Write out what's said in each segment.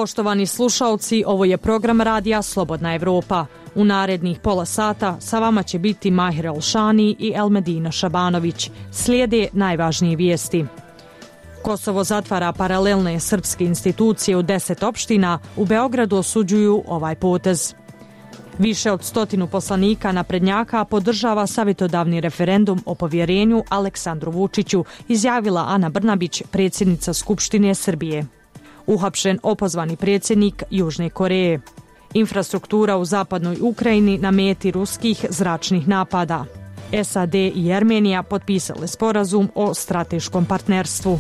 Poštovani slušaoci, ovo je program radija Slobodna Evropa. U narednih pola sata sa vama će biti Mahir Elšani i Elmedina Šabanović. Slijede najvažnije vijesti. Kosovo zatvara paralelne srpske institucije u 10 opština, u Beogradu osuđuju ovaj potez. Više od 100 poslanika naprednjaka podržava savjetodavni referendum o povjerenju Aleksandru Vučiću, izjavila Ana Brnabić, predsjednica Skupštine Srbije. Uhapšen opozvani predsjednik Južne Koreje. Infrastruktura u zapadnoj Ukrajini na meti ruskih zračnih napada. SAD i Armenija potpisale sporazum o strateškom partnerstvu.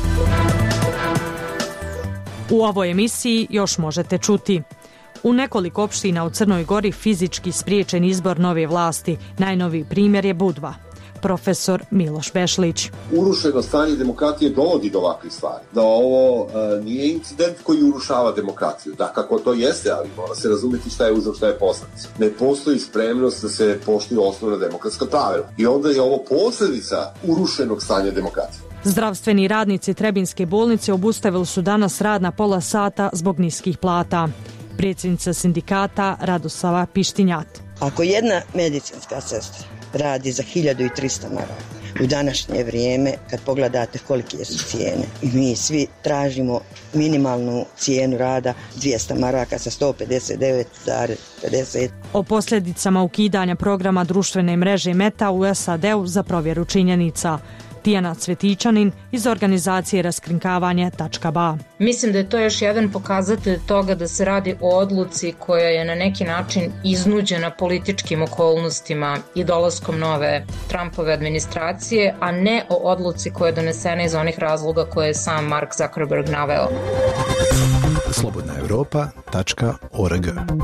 U ovoj emisiji još možete čuti: u nekoliko opština u Crnoj Gori fizički spriječen izbor nove vlasti. Najnoviji primjer je Budva. Profesor Miloš Bešlić. Urušeno stanje demokratije dovodi do ovakvih stvari. Da ovo nije incident koji urušava demokratiju. Da, kako to jeste, ali mora se razumjeti šta je uzrok, šta je posledica. Ne postoji spremnost da se poštuju osnovna demokratska pravila. I onda je ovo posljedica urušenog stanja demokratije. Zdravstveni radnici Trebinske bolnice obustavili su danas rad na pola sata zbog niskih plata. Predsjednica sindikata Radoslava Pištinjat. Ako jedna medicinska sestra radi za 1300 maraka u današnje vrijeme, kad pogledate kolike su cijene, mi svi tražimo minimalnu cijenu rada 200 maraka sa 159,50. O posljedicama ukidanja programa društvene mreže Meta u SAD-u za provjeru činjenica. Tijana Cvetićanin iz organizacije Raskrinkavanje.ba. Mislim da je to još jedan pokazatelj toga da se radi o odluci koja je na neki način iznuđena političkim okolnostima i dolaskom nove Trumpove administracije, a ne o odluci koja je donesena iz onih razloga koje je sam Mark Zuckerberg naveo. slobodnaevropa.org.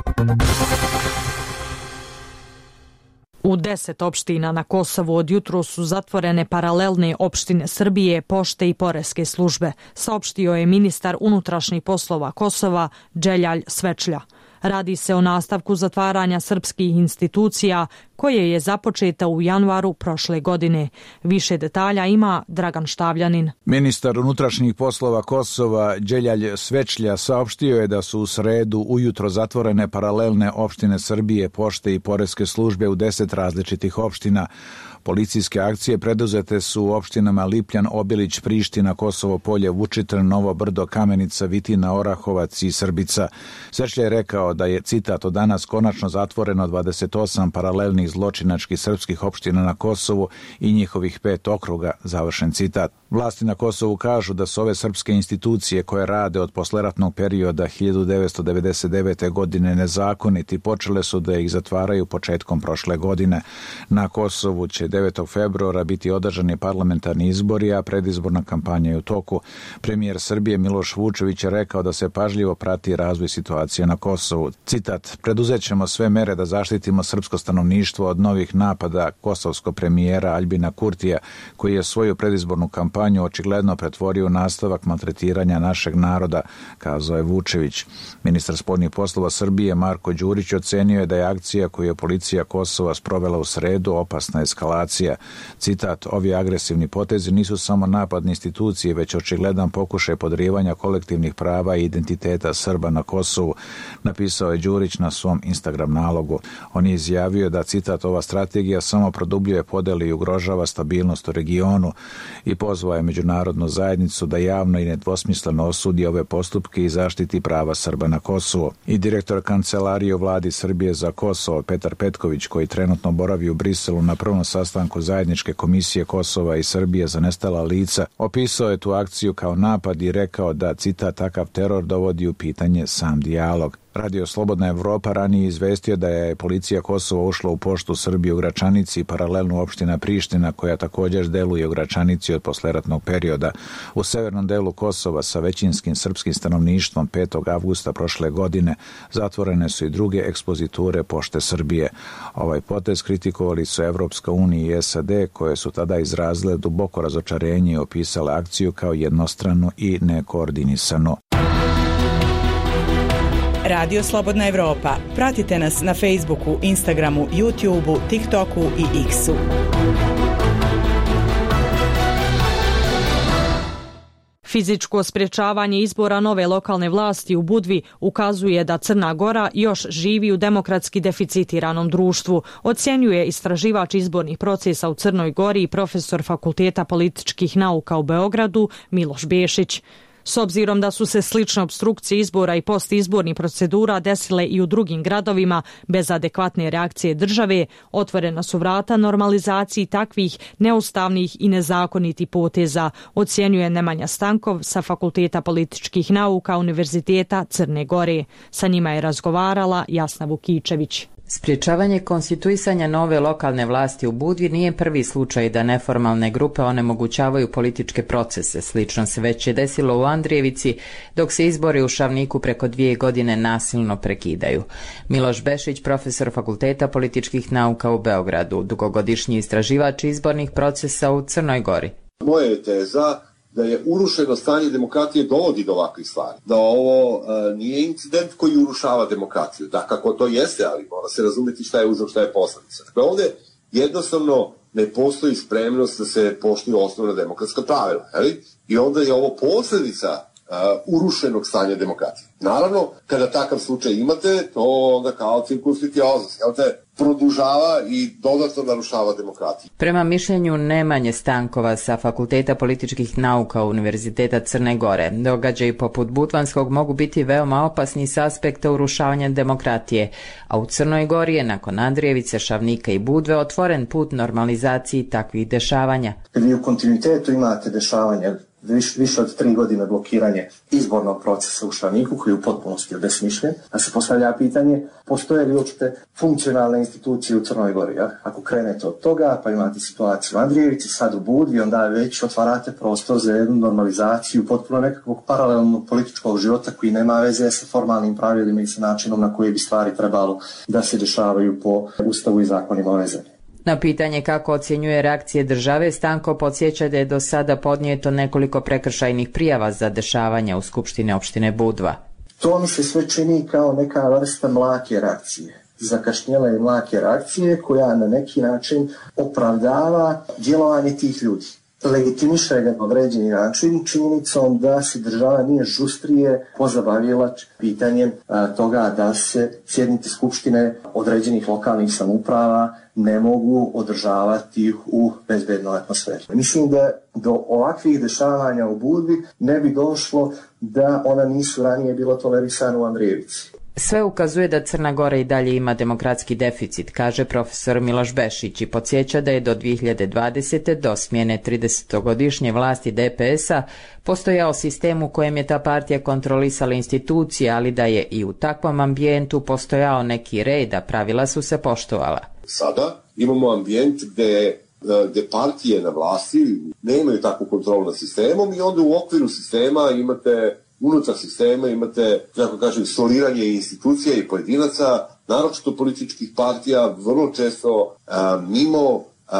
U 10 opština na Kosovu od jutro su zatvorene paralelne opštine Srbije, pošte i poreske službe, saopštio je ministar unutrašnjih poslova Kosova Dželjalj Svečlja. Radi se o nastavku zatvaranja srpskih institucija koje je započeta u januaru prošle godine. Više detalja ima Dragan Štavljanin. Ministar unutrašnjih poslova Kosova Dželjalj Svečlja saopštio je da su u sredu ujutro zatvorene paralelne opštine Srbije, pošte i poreske službe u 10 različitih opština. Policijske akcije preduzete su u opštinama Lipljan, Obilić, Priština, Kosovo Polje, Vučitrn, Novo Brdo, Kamenica, Vitina, Orahovac i Srbica. Svečlja je rekao da je, citat, od danas konačno zatvoreno 28 paralelnih zločinačkih srpskih opština na Kosovu i njihovih 5 okruga, završen citat. Vlasti na Kosovu kažu da su ove srpske institucije koje rade od posleratnog perioda 1999. godine nezakoniti, počele su da ih zatvaraju početkom prošle godine. Na Kosovu će 9. februara biti održani parlamentarni izbori, a predizborna kampanja je u toku. Premijer Srbije Miloš Vučević je rekao da se pažljivo prati razvoj situacije na Kosovu. Citat: "Preduzećemo sve mere da zaštitimo srpsko stanovništvo od novih napada", kosovskog premijera Aljbina Kurtija, koji je svoju predizbornu kampanju očigledno pretvorio u nastavak maltretiranja našeg naroda, kazao je Vučević. Ministar spoljnih poslova Srbije Marko Đurić ocenio je da je akcija koju je policija Kosova sprovela u sredu opasna eskalacija. Citat: "Ovi agresivni potezi nisu samo napad na institucije, već očigledan pokušaj podrivanja kolektivnih prava i identiteta Srba na Kosovu", napisao je Đurić na svom Instagram nalogu. On je izjavio da, citat, "ova strategija samo produbljuje podele i ugrožava stabilnost u regionu" i pozvao je međunarodnu zajednicu da javno i nedvosmisleno osudi ove postupke i zaštiti prava Srba na Kosovu. I direktor kancelarije u vladi Srbije za Kosovo Petar Petković, koji trenutno boravi u Briselu na prvom sastanku zajedničke komisije Kosova i Srbije za nestala lica, opisao je tu akciju kao napad i rekao da, citat, "takav teror dovodi u pitanje sam dijalog". Radio Slobodna Evropa ranije izvestio da je policija Kosova ušla u poštu Srbije u Gračanici i paralelnu opština Priština, koja također deluje u Gračanici od posleratnog perioda. U severnom delu Kosova sa većinskim srpskim stanovništvom 5. avgusta prošle godine zatvorene su i druge ekspoziture pošte Srbije. Ovaj potez kritikovali su Evropska unija i SAD, koje su tada izrazile duboko razočarenje i opisale akciju kao jednostranu i nekoordinisanu. Radio Slobodna Evropa. Pratite nas na Facebooku, Instagramu, YouTubeu, TikToku i X-u. Fizičko sprječavanje izbora nove lokalne vlasti u Budvi ukazuje da Crna Gora još živi u demokratski deficitiranom društvu, ocjenjuje istraživač izbornih procesa u Crnoj Gori i profesor Fakulteta političkih nauka u Beogradu Miloš Bešić. S obzirom da su se slične opstrukcije izbora i postizbornih procedura desile i u drugim gradovima bez adekvatne reakcije države, otvorena su vrata normalizaciji takvih neustavnih i nezakonitih poteza, ocjenjuje Nemanja Stankov sa Fakulteta političkih nauka Univerziteta Crne Gore. Sa njima je razgovarala Jasna Vukičević. Sprječavanje konstituisanja nove lokalne vlasti u Budvi nije prvi slučaj da neformalne grupe onemogućavaju političke procese. Slično se već je desilo u Andrijevici, dok se izbori u Šavniku preko 2 godine nasilno prekidaju. Miloš Bešić, profesor Fakulteta političkih nauka u Beogradu, dugogodišnji istraživač izbornih procesa u Crnoj Gori. Moja je teza da je urušeno stanje demokratije dovodi do ovakvih stvari. Da ovo nije incident koji urušava demokraciju. Da, kako to jeste, ali mora se razumjeti šta je uzrok, šta je posledica. Dakle, ovdje jednostavno ne postoji spremnost da se poštuju osnovna demokratska pravila. I onda je ovo posljedica urušenog stanja demokratije. Naravno, kada takav slučaj imate, to onda kao cirkus vitiozas, produžava i dodatno narušava demokratiju. Prema mišljenju Nemanje Stankova sa Fakulteta političkih nauka Univerziteta Crne Gore, događaji poput Budvanskog mogu biti veoma opasni s aspekta urušavanja demokratije, a u Crnoj Gori je nakon Andrijevice, Šavnika i Budve otvoren put normalizaciji takvih dešavanja. Kad vi u kontinuitetu imate dešavanje više od 3 godine blokiranje izbornog procesa u Šavniku, koji je u potpunosti obesmišljen, da se postavlja pitanje, postoje li uopšte funkcionalne institucije u Crnoj Gori? Ja? Ako krenete od toga, pa imate situaciju u Andrijevici, sad u Budvi, onda već otvarate prostor za jednu normalizaciju potpuno nekakvog paralelnog političkog života koji nema veze sa formalnim pravilima i sa načinom na koji bi stvari trebalo da se dešavaju po Ustavu i zakonima ove zemlje. Na pitanje kako ocjenjuje reakcije države, Stanko podsjeća da je do sada podnijeto nekoliko prekršajnih prijava za dešavanja u Skupštini opštine Budva. To mi se sve čini kao neka vrsta mlake reakcije. Zakašnjele mlake reakcije koja na neki način opravdava djelovanje tih ljudi. Legitimiše ga na određeni način činjenicom da se država nije žustrije pozabavila pitanjem toga da se sjednice skupštine određenih lokalnih samouprava ne mogu održavati u bezbednoj atmosferi. Mislim da do ovakvih dešavanja u Budvi ne bi došlo da ona nisu ranije bila tolerisana u Andrijevici. Sve ukazuje da Crna Gora i dalje ima demokratski deficit, kaže profesor Miloš Bešić i podsjeća da je do 2020. do smjene 30-godišnje vlasti DPS-a postojao sistem u kojem je ta partija kontrolisala institucije, ali da je i u takvom ambijentu postojao neki red, a pravila su se poštovala. Sada imamo ambijent gdje partije na vlasti nemaju takvu kontrolu nad sistemom i onda u okviru sistema imate unutar sistema imate, kako kažem, soliranje institucija i pojedinaca, naročito političkih partija, vrlo često mimo,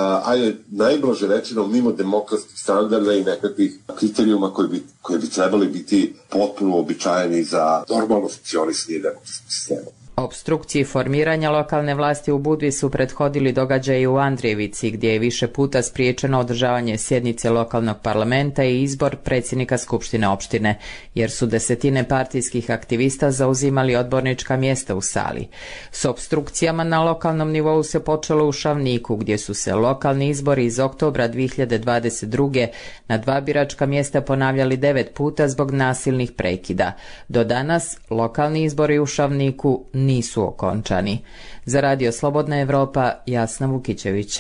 najblaže rečeno, mimo demokratskih standarda i nekakvih kriterijuma koji bi trebali biti potpuno uobičajeni za normalno funkcionisanje demokratskog sistema. Opstrukciji formiranja lokalne vlasti u Budvi su prethodili događaji u Andrijevici, gdje je više puta spriječeno održavanje sjednice lokalnog parlamenta i izbor predsjednika skupštine opštine, jer su desetine partijskih aktivista zauzimali odbornička mjesta u sali. S opstrukcijama na lokalnom nivou se počelo u Šavniku, gdje su se lokalni izbori iz oktobra 2022. na 2 biračka mjesta ponavljali 9 puta zbog nasilnih prekida. Do danas lokalni izbori u Šavniku nisu okončani. Za Radio Slobodna Evropa, Jasna Vukičević.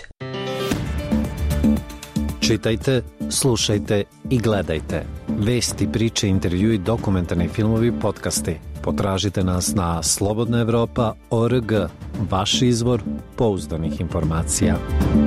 Čitajte, slušajte i gledajte. Vesti, priče, intervjui, dokumentarni filmovi, podcasti. Potražite nas na slobodnaevropa.org. Vaš izvor pouzdanih informacija.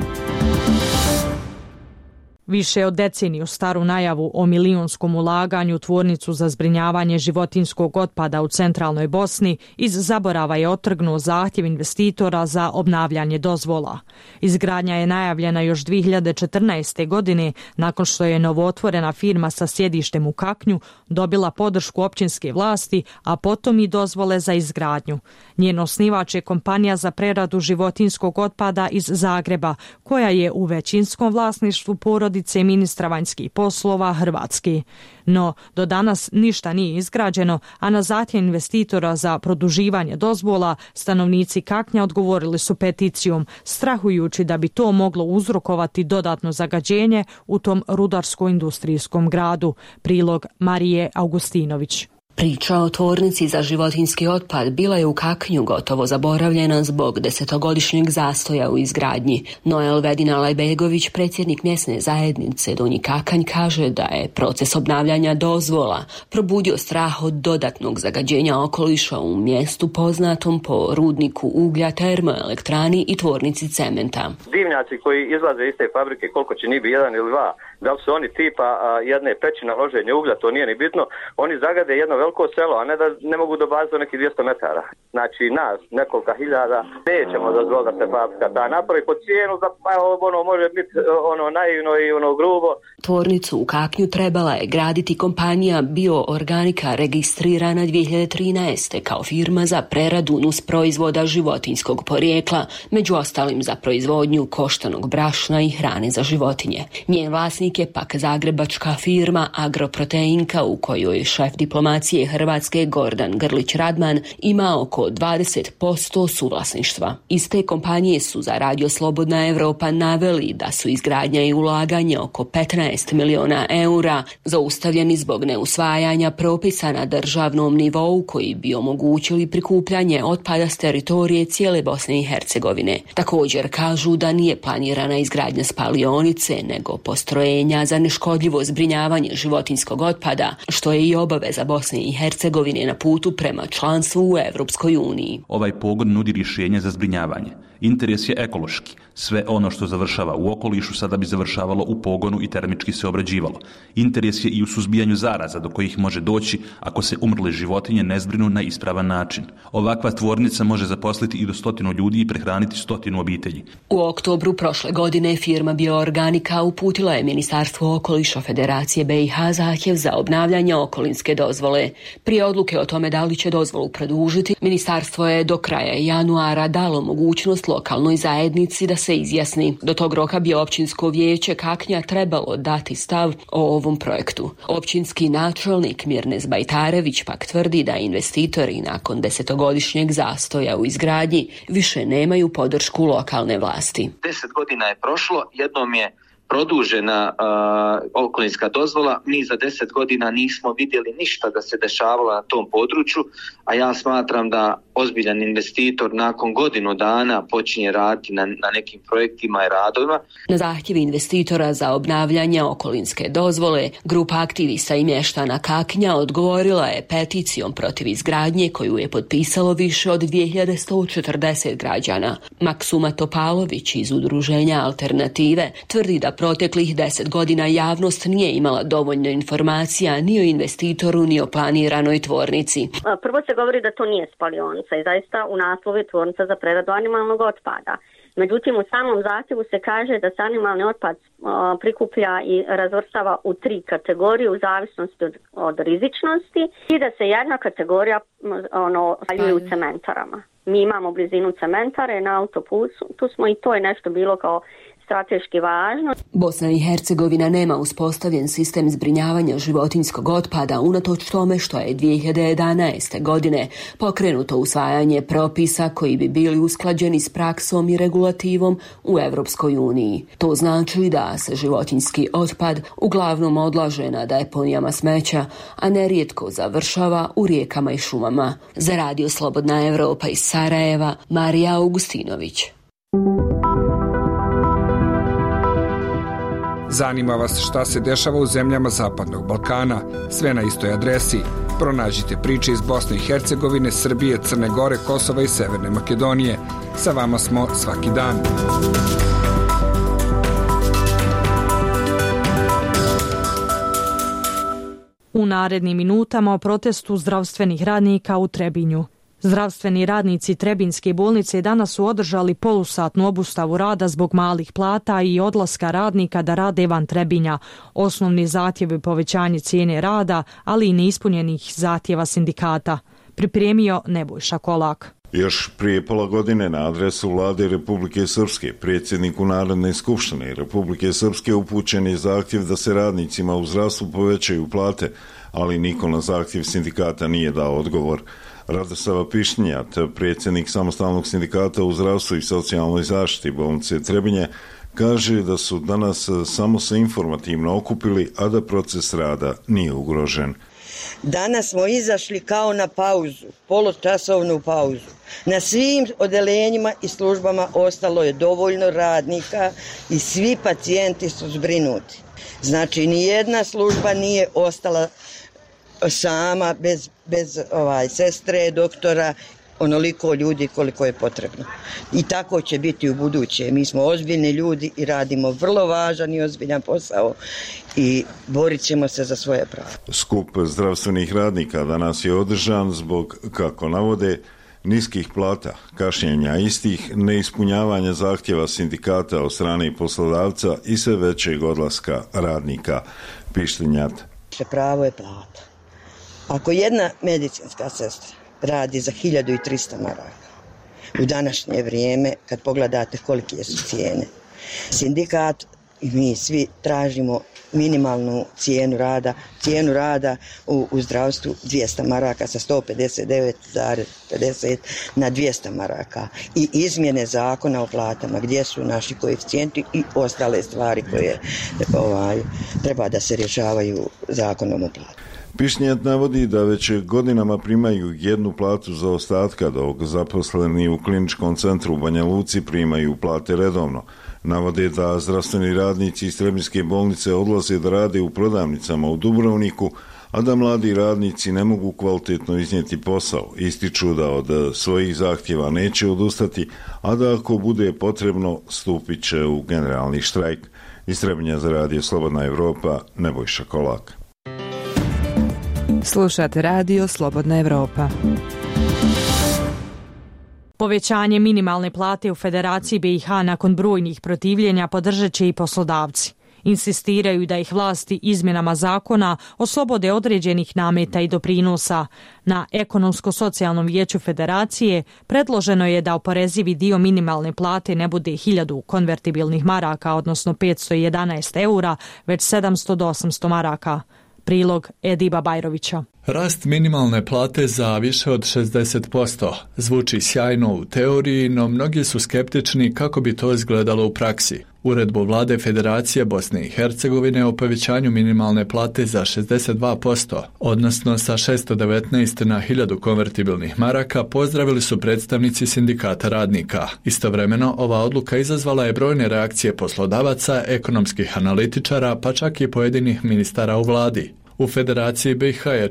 Više od deceniju staru najavu o milijunskom ulaganju u tvornicu za zbrinjavanje životinjskog otpada u centralnoj Bosni iz zaborava je otrgnuo zahtjev investitora za obnavljanje dozvola. Izgradnja je najavljena još 2014. godine nakon što je novootvorena firma sa sjedištem u Kaknju dobila podršku općinske vlasti, a potom i dozvole za izgradnju. Njen osnivač je kompanija za preradu životinjskog otpada iz Zagreba, koja je u većinskom vlasništvu porodice porodice ministra vanjskih poslova Hrvatske. No, do danas ništa nije izgrađeno, a na zahtjev investitora za produživanje dozvola stanovnici Kaknja odgovorili su peticijom, strahujući da bi to moglo uzrokovati dodatno zagađenje u tom rudarsko-industrijskom gradu. Prilog Marije Augustinović. Priča o tvornici za životinjski otpad bila je u Kaknju gotovo zaboravljena zbog 10-godišnjeg zastoja u izgradnji. No Elvedin Alajbegović, predsjednik mjesne zajednice Donji Kakanj, kaže da je proces obnavljanja dozvola probudio strah od dodatnog zagađenja okoliša u mjestu poznatom po rudniku uglja, termoelektrani i tvornici cementa. Dimnjaci koji izlaze iz te fabrike, koliko će ni biti, 1 ili 2, da li su oni tipa jedne peći na loženje uglja, to nije ni bitno, oni zagade jedno veliko selo, a ne da ne mogu dobaziti do nekih 200 metara. Znači nas, nekoliko hiljada, nećemo dozvoliti da se fabrika ta napravi po cijenu, da može biti naivno i grubo. Tvornicu u Kaknju trebala je graditi kompanija Bioorganika, registrirana 2013. kao firma za preradu nusproizvoda životinjskog porijekla, među ostalim za proizvodnju koštanog brašna i hrane za životinje. Njen vlasnik je pak zagrebačka firma Agroproteinka, u kojoj šef diplomacije Hrvatske Gordan Grlić-Radman ima oko 20% suvlasništva. Iz te kompanije su za Radio Slobodna Evropa naveli da su izgradnja i ulaganje oko 15 miliona eura zaustavljeni zbog neusvajanja propisa na državnom nivou koji bi omogućili prikupljanje otpada s teritorije cijele Bosne i Hercegovine. Također kažu da nije planirana izgradnja spalionice, nego postrojenja za neškodljivo zbrinjavanje životinjskog otpada, što je i obaveza Bosne i Hercegovine na putu prema članstvu u Evropskoj uniji. Ovaj pogon nudi rješenje za zbrinjavanje. Interes je ekološki. Sve ono što završava u okolišu sada bi završavalo u pogonu i termički se obrađivalo. Interes je i u suzbijanju zaraza do kojih može doći ako se umrle životinje ne zbrinu na ispravan način. Ovakva tvornica može zaposliti i do 100 ljudi i prehraniti 100 obitelji. U oktobru prošle godine firma Bioorganika uputila je Ministarstvu okoliša Federacije BiH zahtjev za obnavljanje okolinske dozvole. Prije odluke o tome da li će dozvolu produžiti, ministarstvo je do kraja januara dalo mogućnost lokalnoj zajednici da se izjasni. Do tog roka bi općinsko vijeće Kaknja trebalo dati stav o ovom projektu. Općinski načelnik Mirnes Bajtarević pak tvrdi da investitori nakon 10-godišnjeg zastoja u izgradnji više nemaju podršku lokalne vlasti. 10 godina je prošlo, jednom je produžena okolinska dozvola, mi za 10 godina nismo vidjeli ništa da se dešavalo na tom području, a ja smatram da ozbiljan investitor nakon godinu dana počinje raditi na nekim projektima i radovima. Na zahtjev investitora za obnavljanje okolinske dozvole, grupa aktivista i mještana Kaknja odgovorila je peticijom protiv izgradnje koju je potpisalo više od 2140 građana. Maksuma Topalović iz udruženja Alternative tvrdi da proteklih 10 godina javnost nije imala dovoljno informacija ni o investitoru ni o planiranoj tvornici. Prvo se govori da to nije spalionica i zaista u naslovu je tvornica za preradu animalnog otpada. Međutim, u samom zahtjevu se kaže da se animalni otpad prikuplja i razvrstava u 3 kategorije u zavisnosti od rizičnosti i da se jedna kategorija spaljuje u cementarama. Mi imamo blizinu cementare na autoputu, tu smo i to je nešto bilo kao strateški važno. Bosna i Hercegovina nema uspostavljen sistem zbrinjavanja životinjskog otpada unatoč tome što je 2011. godine pokrenuto usvajanje propisa koji bi bili usklađeni s praksom i regulativom u Evropskoj uniji. To znači da se životinjski otpad uglavnom odlaže na deponijama smeća, a nerijetko završava u rijekama i šumama. Za Radio Slobodna Evropa iz Sarajeva, Marija Augustinović. Zanima vas šta se dešava u zemljama Zapadnog Balkana? Sve na istoj adresi. Pronađite priče iz Bosne i Hercegovine, Srbije, Crne Gore, Kosova i Severne Makedonije. Sa vama smo svaki dan. U narednim minutama o protestu zdravstvenih radnika u Trebinju. Zdravstveni radnici Trebinjske bolnice danas su održali polusatnu obustavu rada zbog malih plata i odlaska radnika da rade van Trebinja. Osnovni zahtjev je povećanje cijene rada, ali i neispunjenih zahtjeva sindikata. Pripremio Nebojša Kolak. Još prije pola godine na adresu vlade Republike Srpske, predsjedniku Narodne skupštine Republike Srpske upućen je zahtjev da se radnicima u zdravstvu povećaju plate, ali niko na zahtjev sindikata nije dao odgovor. Radosava Pišnjat, predsjednik samostalnog sindikata u zdravstvu i socijalnoj zaštiti bolnice Trebinje, kaže da su danas samo se informativno okupili, a da proces rada nije ugrožen. Danas smo izašli kao na pauzu, polučasovnu pauzu. Na svim odeljenjima i službama ostalo je dovoljno radnika i svi pacijenti su zbrinuti. Znači, nijedna služba nije ostala sama bez sestre, doktora, onoliko ljudi koliko je potrebno. I tako će biti u buduće. Mi smo ozbiljni ljudi i radimo vrlo važan i ozbiljan posao i borit ćemo se za svoje pravo. Skup zdravstvenih radnika danas je održan zbog, kako navode, niskih plata, kašnjenja istih, neispunjavanja zahtjeva sindikata od strane poslodavca i sve većeg odlaska radnika. Pištinjat. Pravo je plata. Ako jedna medicinska sestra radi za 1300 maraka, u današnje vrijeme, kad pogledate kolike su cijene, sindikat i mi svi tražimo minimalnu cijenu rada u zdravstvu 200 maraka sa 159,50 na 200 maraka i izmjene zakona o platama gdje su naši koeficijenti i ostale stvari koje treba da se rješavaju zakonom o platama. Pišnjat navodi da već godinama primaju jednu platu za ostatka, dok zaposleni u kliničkom centru u Banja Luci primaju plate redovno. Navode da zdravstveni radnici iz Trebinjske bolnice odlaze da rade u prodavnicama u Dubrovniku, a da mladi radnici ne mogu kvalitetno iznijeti posao. Ističu da od svojih zahtjeva neće odustati, a da ako bude potrebno stupit će u generalni štrajk. Iz Trebinja za radio Slobodna Evropa, Nebojša Kolak. Slušate radio Slobodna Evropa. Povećanje minimalne plate u Federaciji BiH nakon brojnih protivljenja podržat će i poslodavci. Insistiraju da ih vlasti izmjenama zakona oslobode određenih nameta i doprinosa. Na Ekonomsko-socijalnom vijeću Federacije predloženo je da oporezivi dio minimalne plate ne bude 1000 konvertibilnih maraka, odnosno 511 eura, već 700 do 800 maraka. Prilog Ediba Bajrovića. Rast minimalne plate za više od 60% zvuči sjajno u teoriji, no mnogi su skeptični kako bi to izgledalo u praksi. Uredbu vlade Federacije Bosne i Hercegovine o povećanju minimalne plate za 62%, odnosno sa 619 na 1000 konvertibilnih maraka, pozdravili su predstavnici sindikata radnika. Istovremeno, ova odluka izazvala je brojne reakcije poslodavaca, ekonomskih analitičara, pa čak i pojedinih ministara u vladi. U Federaciji BiH je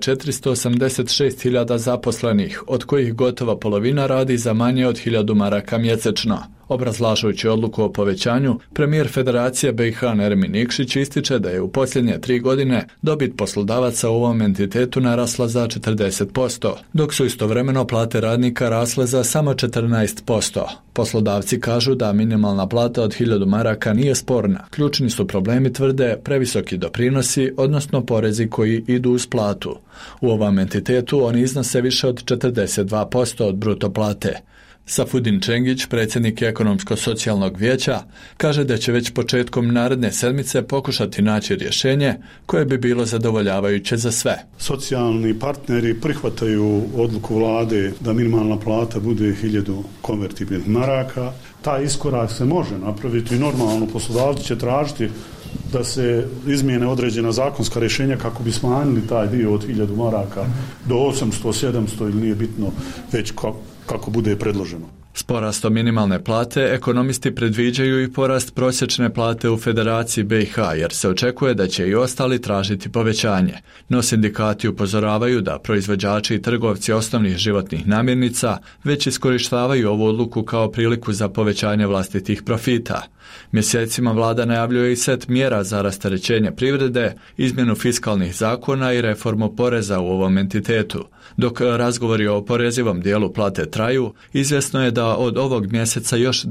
486.000 zaposlenih, od kojih gotova polovina radi za manje od 1000 maraka mjesečno. Obrazlažujući odluku o povećanju, premijer Federacije BiH Nermin Nikšić ističe da je u posljednje 3 godine dobit poslodavaca u ovom entitetu narasla za 40%, dok su istovremeno plate radnika rasle za samo 14%. Poslodavci kažu da minimalna plata od 1000 maraka nije sporna. Ključni su problemi, tvrde, previsoki doprinosi, odnosno porezi koji idu uz platu. U ovom entitetu oni iznose više od 42% od bruto plate. Safudin Čengić, predsjednik Ekonomsko-socijalnog vijeća, kaže da će već početkom naredne sedmice pokušati naći rješenje koje bi bilo zadovoljavajuće za sve. Socijalni partneri prihvataju odluku vlade da minimalna plata bude 1000 konvertibilnih maraka. Taj iskorak se može napraviti i normalno poslodavci će tražiti da se izmijene određena zakonska rješenja kako bi smanjili taj dio od 1000 maraka do 800, 700 ili nije bitno već kako bude predloženo. S porastom minimalne plate ekonomisti predviđaju i porast prosječne plate u Federaciji BiH, jer se očekuje da će i ostali tražiti povećanje. No sindikati upozoravaju da proizvođači i trgovci osnovnih životnih namirnica već iskorištavaju ovu odluku kao priliku za povećanje vlastitih profita. Mjesecima vlada najavljuje i set mjera za rasterećenje privrede, izmjenu fiskalnih zakona i reformu poreza u ovom entitetu. Dok razgovori o oporezivom dijelu plate traju, izvjesno je da od ovog mjeseca još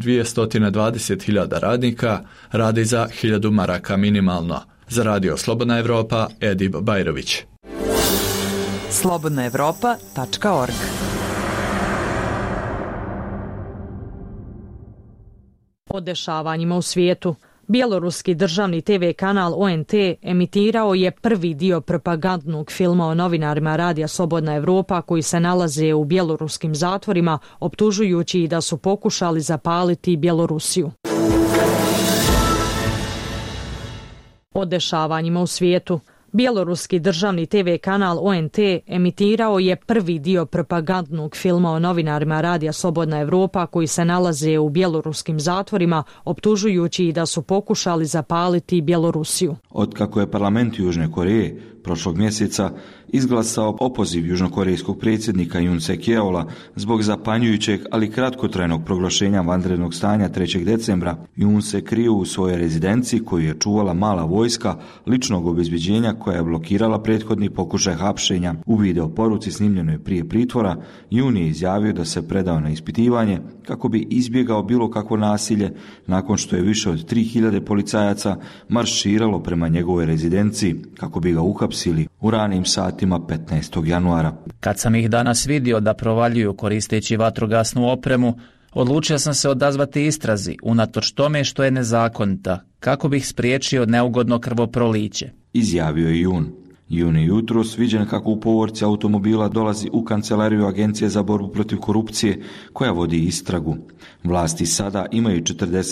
220.000 radnika radi za 1000 maraka minimalno. Za radio Slobodna Evropa, Edib Bajrović. slobodnaevropa.org O dešavanjima u svijetu. Bjeloruski državni TV kanal ONT emitirao je prvi dio propagandnog filma o novinarima radija Slobodna Evropa koji se nalaze u bjeloruskim zatvorima, optužujući ih da su pokušali zapaliti Bjelorusiju. O dešavanjima u svijetu. Bjeloruski državni TV kanal ONT emitirao je prvi dio propagandnog filma o novinarima radija Slobodna Evropa koji se nalaze u bjeloruskim zatvorima, optužujući ih da su pokušali zapaliti Bjelorusiju. Otkako je parlament Južne Koreje prošlog mjeseca izglasao opoziv južnokorejskog predsjednika Yoon Suk-yeola zbog zapanjujućeg, ali kratkotrajnog proglašenja vanrednog stanja 3. decembra, Yoon se krio u svojoj rezidenciji koju je čuvala mala vojska ličnog obezbeđenja koja je blokirala prethodni pokušaj hapšenja. U video poruci snimljenoj prije pritvora, Yoon je izjavio da se predao na ispitivanje kako bi izbjegao bilo kakvo nasilje nakon što je više od 3000 policajaca marširalo prema njegovoj rezidenciji kako bi ga uhapsili u ranim satima 15. januara. Kad sam ih danas vidio da provaljuju koristeći vatrogasnu opremu, odlučio sam se odazvati istrazi, unatoč tome što je nezakonita, kako bih spriječio neugodno krvoproliće. Izjavio je Yoon. Yoon je jutros viđen kako u povorci automobila dolazi u kancelariju Agencije za borbu protiv korupcije koja vodi istragu. Vlasti sada imaju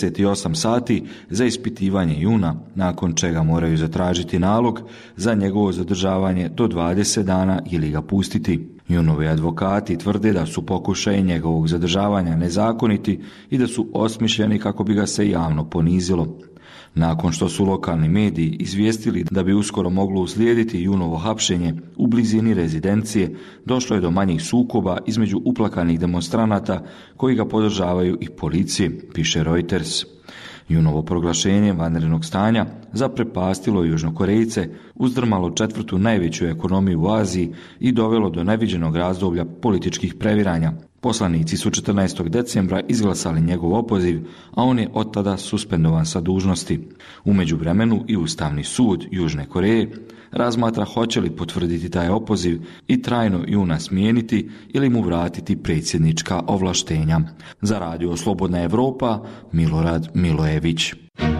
48 sati za ispitivanje Yoona, nakon čega moraju zatražiti nalog za njegovo zadržavanje do 20 dana ili ga pustiti. Yoonovi advokati tvrde da su pokušaji njegovog zadržavanja nezakoniti i da su osmišljeni kako bi ga se javno ponizilo. Nakon što su lokalni mediji izvijestili da bi uskoro moglo uslijediti Yoonovo hapšenje u blizini rezidencije, došlo je do manjih sukoba između uplakanih demonstranata koji ga podržavaju i policije, piše Reuters. Yoonovo proglašenje vanrednog stanja zaprepastilo Južnokorejce, uzdrmalo 4. najveću ekonomiju u Aziji i dovelo do neviđenog razdoblja političkih previranja. Poslanici su 14. decembra izglasali njegov opoziv, a on je od tada suspendovan sa dužnosti. U međuvremenu i Ustavni sud Južne Koreje razmatra hoće li potvrditi taj opoziv i trajno Yoona smijeniti ili mu vratiti predsjednička ovlaštenja. Za Radio Slobodna Evropa, Milorad Milojević.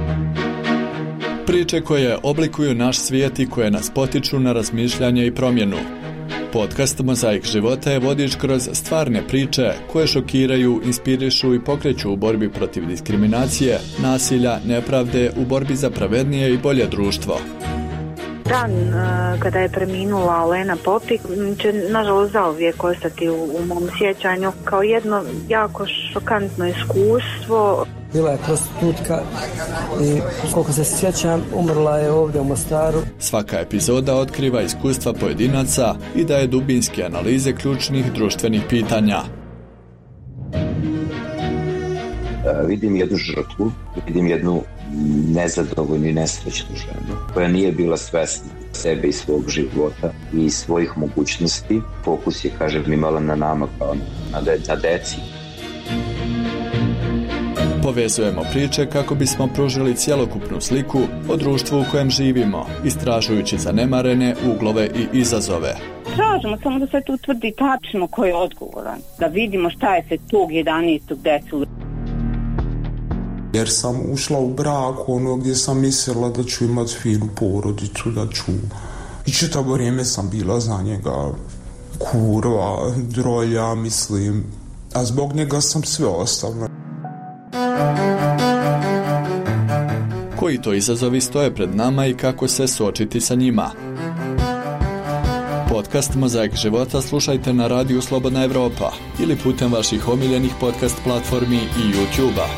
Priče koje oblikuju naš svijet i koje nas potiču na razmišljanje i promjenu. Podcast Mozaik života je vodič kroz stvarne priče koje šokiraju, inspirišu i pokreću u borbi protiv diskriminacije, nasilja, nepravde, u borbi za pravednije i bolje društvo. Dan kada je preminula Olena Popik će nažalost zauvijek ostati u mom sjećanju kao jedno jako šokantno iskustvo. Bila je prostitutka i koliko se sjećam umrla je ovdje u Mostaru. Svaka epizoda otkriva iskustva pojedinaca i daje dubinske analize ključnih društvenih pitanja. Vidim jednu žrtvu, vidim jednu nezadovoljnu i nesrećnu ženu koja nije bila svesna sebe i svog života i svojih mogućnosti. Fokus je, kažem, imala na nama kao na deci. Povezujemo priče kako bismo pružili cjelokupnu sliku o društvu u kojem živimo, istražujući zanemarene uglove i izazove. Tražimo samo da se tu utvrdi tačno ko je odgovoran, da vidimo šta je se tog 11. desilo. Jer sam ušla u brak gdje sam mislila da ću imati finu porodicu, da ću... I čitavo vrijeme sam bila za njega kurva, drolja, mislim. A zbog njega sam sve ostavila. Koji to izazovi stoje pred nama i kako se suočiti sa njima? Podcast Mozaik života slušajte na Radiju Slobodna Evropa ili putem vaših omiljenih podcast platformi i YouTube-a.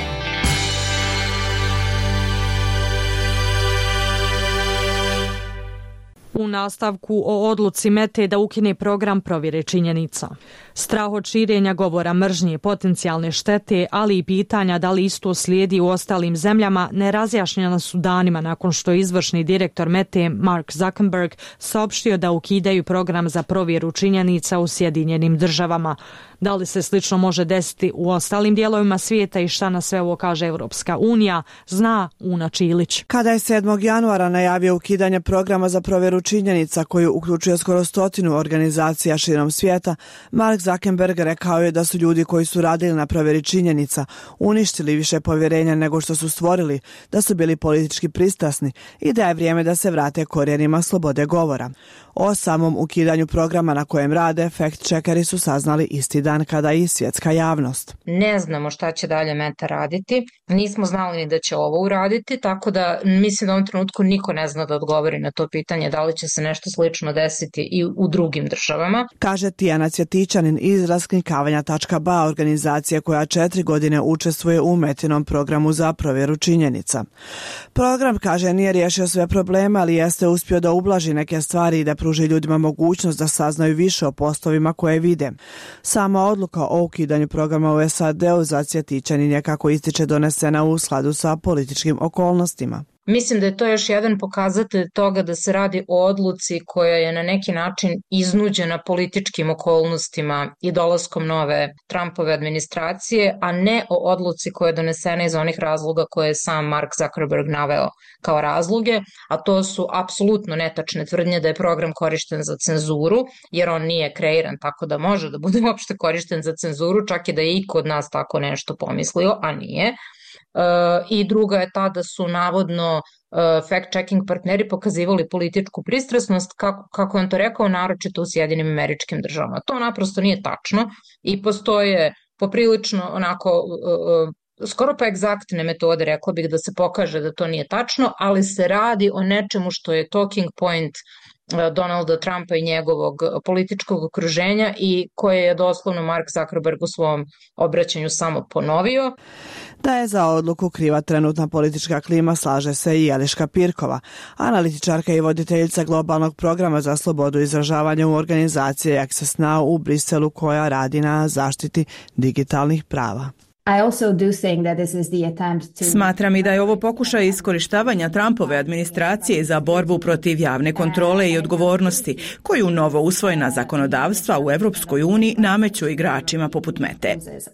U nastavku o odluci Mete da ukine program provjere činjenica. Strah od širenja govora mržnje, potencijalne štete, ali i pitanja da li isto slijedi u ostalim zemljama nerazjašnjena su danima nakon što izvršni direktor Mete Mark Zuckerberg saopštio da ukidaju program za provjeru činjenica u Sjedinjenim državama. Da li se slično može desiti u ostalim dijelovima svijeta i šta na sve ovo kaže Europska unija, zna Una Čilić. Kada je 7. januara najavio ukidanje programa za provjeru činjenica koju uključuje skoro 100 organizacija širom svijeta, Mark Zuckerberg rekao je da su ljudi koji su radili na provjeri činjenica uništili više povjerenja nego što su stvorili, da su bili politički pristrasni i da je vrijeme da se vrate korijenima slobode govora. O samom ukidanju programa na kojem rade, fact-checkeri su saznali isti dan kada i svjetska javnost. Ne znamo šta će dalje Meta raditi, nismo znali ni da će ovo uraditi, tako da mislim da u ovom trenutku niko ne zna da odgovori na to pitanje da li će se nešto slično desiti i u drugim državama. Kaže Tijana Cvjetičanin iz raskrinkavanja.ba, organizacije koja 4 godine učestvuje u Metinom programu za provjeru činjenica. Program, kaže, nije riješio sve probleme, ali jeste uspio da ublaži neke stvari i da pruži ljudima mogućnost da saznaju više o postovima koje vide. Sama odluka o ukidanju programa u SAD-u za Cvjetičanin je, kako ističe, donesena u skladu sa političkim okolnostima. Mislim da je to još jedan pokazatelj toga da se radi o odluci koja je na neki način iznuđena političkim okolnostima i dolaskom nove Trumpove administracije, a ne o odluci koja je donesena iz onih razloga koje je sam Mark Zuckerberg naveo kao razloge, a to su apsolutno netačne tvrdnje da je program korišten za cenzuru, jer on nije kreiran tako da može da bude uopšte korišten za cenzuru, čak i da je iko od nas tako nešto pomislio, a nije. I druga je ta da su navodno fact-checking partneri pokazivali političku pristrasnost, kako je on to rekao, naročito u Sjedinim Američkim Državama. To naprosto nije tačno i postoje poprilično onako skoro pa egzaktne metode, rekla bih, da se pokaže da to nije tačno, ali se radi o nečemu što je talking point Donalda Trumpa i njegovog političkog okruženja i koje je doslovno Mark Zuckerberg u svom obraćanju samo ponovio. Da je za odluku kriva trenutna politička klima, slaže se i Eliška Pirkova, analitičarka i voditeljica globalnog programa za slobodu izražavanja u organizaciji Access Now u Briselu, koja radi na zaštiti digitalnih prava. Smatram i da je ovo pokušaj iskorištavanja Trumpove administracije za borbu protiv javne kontrole i odgovornosti, koju novo usvojena zakonodavstva u Evropskoj uniji nameću igračima poput Mete.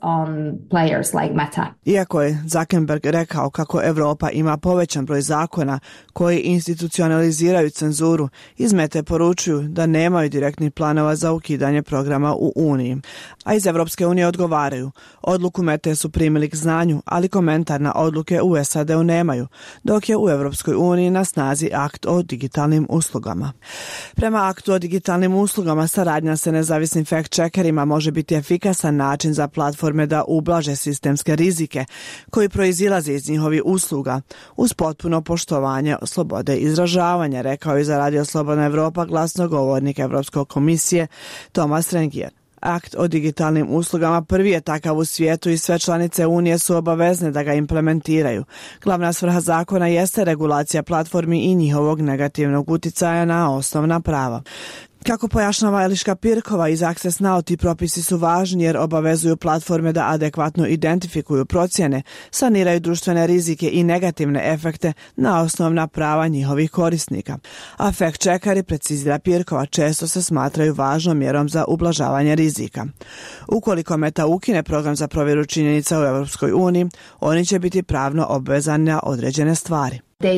Iako je Zuckerberg rekao kako Evropa ima povećan broj zakona koji institucionaliziraju cenzuru, iz Mete poručuju da nemaju direktnih planova za ukidanje programa u Uniji. A iz Evropske unije odgovaraju. Odluku Mete su primili k znanju, ali komentar na odluke u SAD-u nemaju, dok je u Evropskoj uniji na snazi akt o digitalnim uslugama. Prema aktu o digitalnim uslugama, saradnja sa nezavisnim fact-checkerima može biti efikasan način za platforme da ublaže sistemske rizike koji proizilaze iz njihovih usluga, uz potpuno poštovanje slobode izražavanja, rekao je za Radio Slobodna Evropa glasnogovornik Evropske komisije Tomas Rengier. Akt o digitalnim uslugama prvi je takav u svijetu i sve članice Unije su obavezne da ga implementiraju. Glavna svrha zakona jeste regulacija platformi i njihovog negativnog uticaja na osnovna prava. Kako pojašnjava Eliška Pirkova iz Access Now, ti propisi su važni jer obavezuju platforme da adekvatno identifikuju procjene, saniraju društvene rizike i negativne efekte na osnovna prava njihovih korisnika. A fact-checkeri, precizira Pirkova, često se smatraju važnom mjerom za ublažavanje rizika. Ukoliko Meta ukine program za provjeru činjenica u Europskoj uniji, oni će biti pravno obvezani na određene stvari.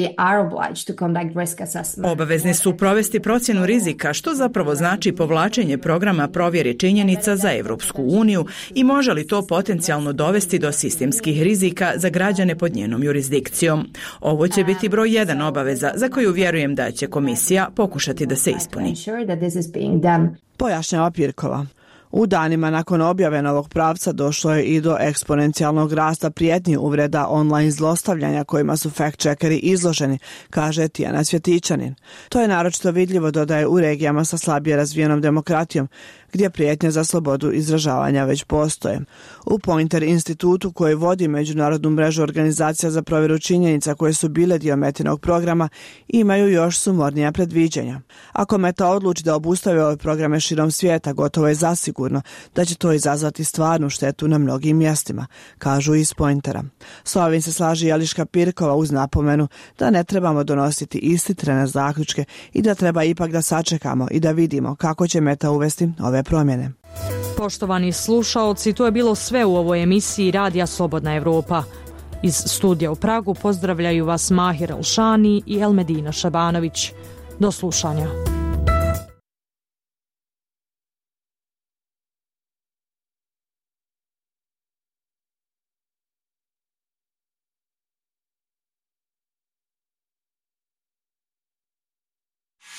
Obavezni su provesti procjenu rizika, što zapravo znači povlačenje programa provjere činjenica za Evropsku uniju i može li to potencijalno dovesti do sistemskih rizika za građane pod njenom jurisdikcijom. Ovo će biti broj 1 obaveza za koju vjerujem da će komisija pokušati da se ispuni. Pojašnjava Pirkova. U danima nakon objave novog pravca došlo je i do eksponencijalnog rasta prijetnji uvreda online zlostavljanja kojima su fact-checkeri izloženi, kaže Tijana Cvjetičanin. To je naročito vidljivo, dodaje, u regijama sa slabije razvijenom demokratijom, gdje prijetnje za slobodu izražavanja već postoje. U Pointer institutu, koji vodi međunarodnu mrežu organizacija za provjeru činjenica koje su bile dio Metinog programa, imaju još sumornija predviđanja. Ako Meta odluči da obustavi ove programe širom svijeta, gotovo je zasigurno da će to izazvati stvarnu štetu na mnogim mjestima, kažu iz Pointera. S ovim se slaži Eliška Pirkova uz napomenu da ne trebamo donositi ishitrene zaključke i da treba ipak da sačekamo i da vidimo kako će Meta uvesti ove promjene. Poštovani slušaoci, to je bilo sve u ovoj emisiji Radija Slobodna Evropa. Iz studija u Pragu pozdravljaju vas Mahir Elšani i Elmedina Šabanović. Do slušanja.